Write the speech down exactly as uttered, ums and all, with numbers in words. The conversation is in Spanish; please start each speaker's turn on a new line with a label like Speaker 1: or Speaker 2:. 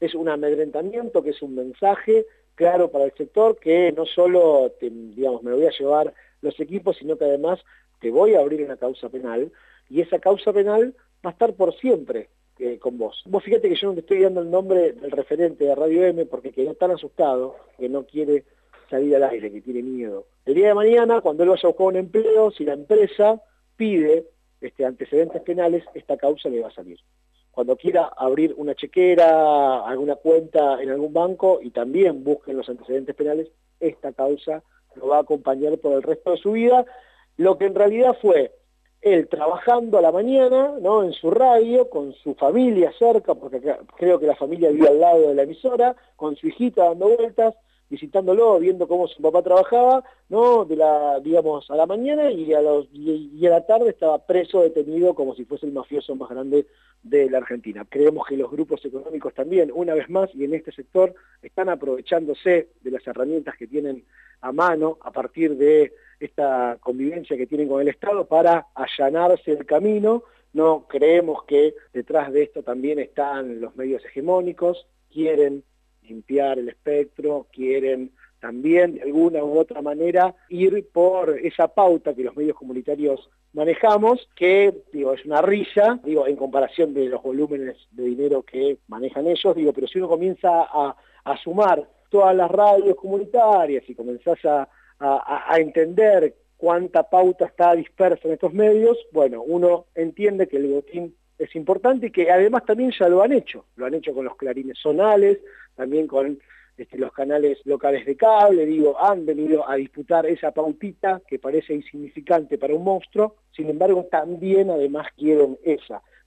Speaker 1: es un amedrentamiento, que es un mensaje claro para el sector, que no solo, te, digamos, me voy a llevar los equipos, sino que además te voy a abrir una causa penal, y esa causa penal va a estar por siempre eh, con vos. Vos fíjate que yo no te estoy dando el nombre del referente de Radio M porque quedó tan asustado que no quiere salir al aire, que tiene miedo. El día de mañana, cuando él vaya a buscar un empleo, si la empresa pide este, antecedentes penales, esta causa le va a salir. Cuando quiera abrir una chequera, alguna cuenta en algún banco y también busquen los antecedentes penales, esta causa lo va a acompañar por el resto de su vida. Lo que en realidad fue él trabajando a la mañana, ¿no?, en su radio, con su familia cerca, porque creo que la familia vive al lado de la emisora, con su hijita dando vueltas, visitándolo, viendo cómo su papá trabajaba, ¿no?, de la, digamos, a la mañana, y a, los, y, y a la tarde estaba preso, detenido, como si fuese el mafioso más grande de la Argentina. Creemos que los grupos económicos también, una vez más, y en este sector, están aprovechándose de las herramientas que tienen a mano a partir de esta convivencia que tienen con el Estado para allanarse el camino. No creemos que detrás de esto también están los medios hegemónicos, quieren limpiar el espectro, quieren también de alguna u otra manera ir por esa pauta que los medios comunitarios manejamos, que digo, es una risa, digo, en comparación de los volúmenes de dinero que manejan ellos, digo, pero si uno comienza a, a sumar todas las radios comunitarias y comenzás a, a, a entender cuánta pauta está dispersa en estos medios, bueno, uno entiende que el botín es importante y que además también ya lo han hecho, lo han hecho con los clarines zonales, también con este, los canales locales de cable, digo, han venido a disputar esa pautita que parece insignificante para un monstruo, sin embargo también además quieren esa.